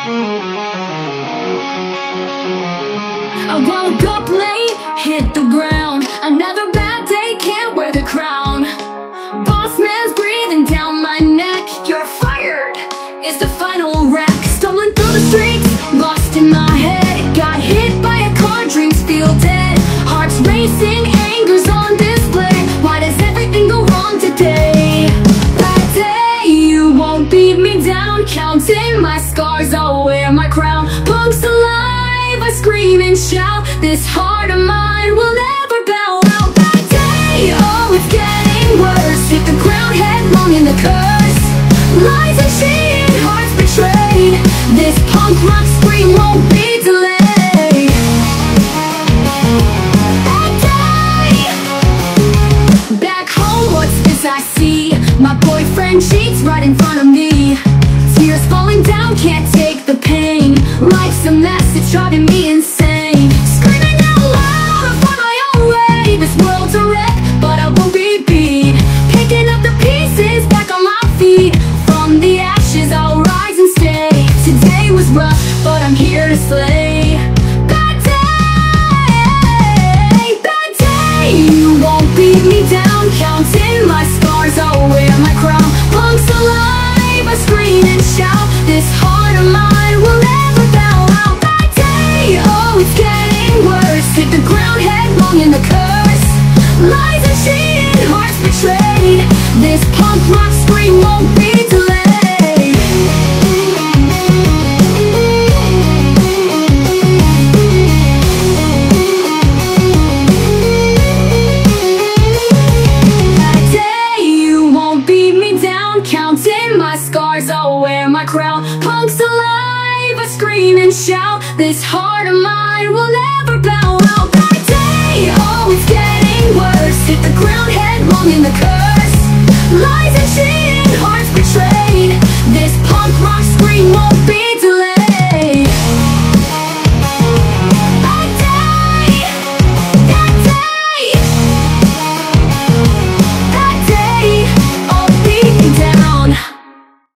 I woke up late, hit the ground. Another bad day, can't wear the crown. Boss man's breathing down my neck. You're fired, is the final wreck. Stumbling through the streets, lost in my head. Got hit by a car, dreams feel dead. Hearts racing, anger's on display. Why does everything go wrong today? That day, you won't beat me down. Counting my scars, I'll wear my crown. Punks alive, I scream and shout. This heart of mine will never bow out. That day, oh, it's getting worse. Hit the ground headlong in the curse. Lies and cheating, hearts betrayed. This punk rock scream won't be delayed. That day, back home, what's this I see? My boyfriend cheats right in front of me. Tears falling down, can't take the pain. Life's a mess, it's driving me insane. Screaming out loud, I'll find my own way. This world's a wreck, but I won't be beat. Picking up the pieces, back on my feet. From the ashes, I'll rise and stay. Today was rough, but I'm here to slay. Bad day, you won't beat me down. Counting my scars, I'll wear my crown. Punks alive, I scream and shout. This heart of mine will never bow out. Bad day, oh, it's getting worse. Hit the ground headlong in the curse. Lies and cheating, hearts betrayed. This punk rock scream won't be delayed. That day, you won't beat me down. Counting my scars, I'll wear my crown. Punks alive, I scream and shout. This heart of mine will never bow out.